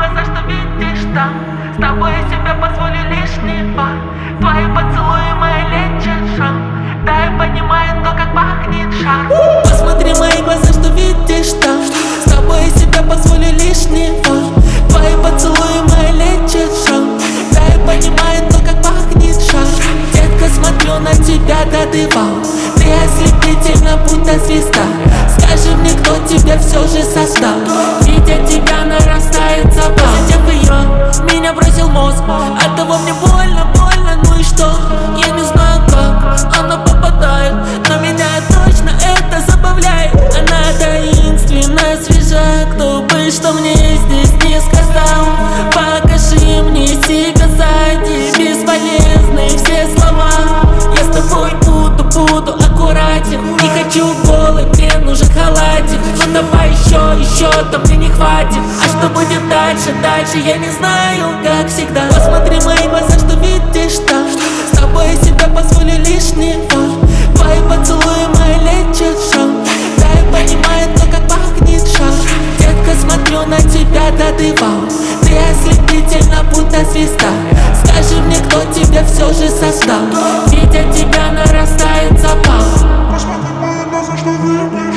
глаза, что видишь там. С тобой я себе позволю лишнего. Твои поцелуи мои лечат шрам. Да, я понимаю то, как пахнет шар. Посмотри мои глаза, что видишь там. С тобой я себе позволю лишнего. Твои поцелуи мои лечат шрам. Да, я понимаю то, как пахнет шар. Детка, смотрю на тебя, да ты вау. Ты ослепительна, будто звезда. Скажи мне, кто тебя все же создал. Видя тебя, нарастает запах. Затем ее, меня бросил мозг. От того мне больно, больно, ну и что? Я не знаю как она попадает, но меня точно это забавляет. Она таинственная, свежая. Кто бы что мне здесь не сказал, покажи мне себя сзади. Бесполезны все слова. Я с тобой буду аккуратен. Не хочу голый, мне нужен халатик. Ну давай еще, там мне не хватит. А что будет дальше, я не знаю, как всегда. Посмотри мои глаза, что видишь там. С тобой я себе позволю лишнего. Твои поцелуи мои лечат шрам. Да, я понимаю то, как пахнет шар. Детка, смотрю на тебя, да ты вау. Ты ослепительна, будто звезда. Скажи мне, кто тебя все же создал. Видя тебя, нарастает запах. Посмотри мои глаза, что видишь.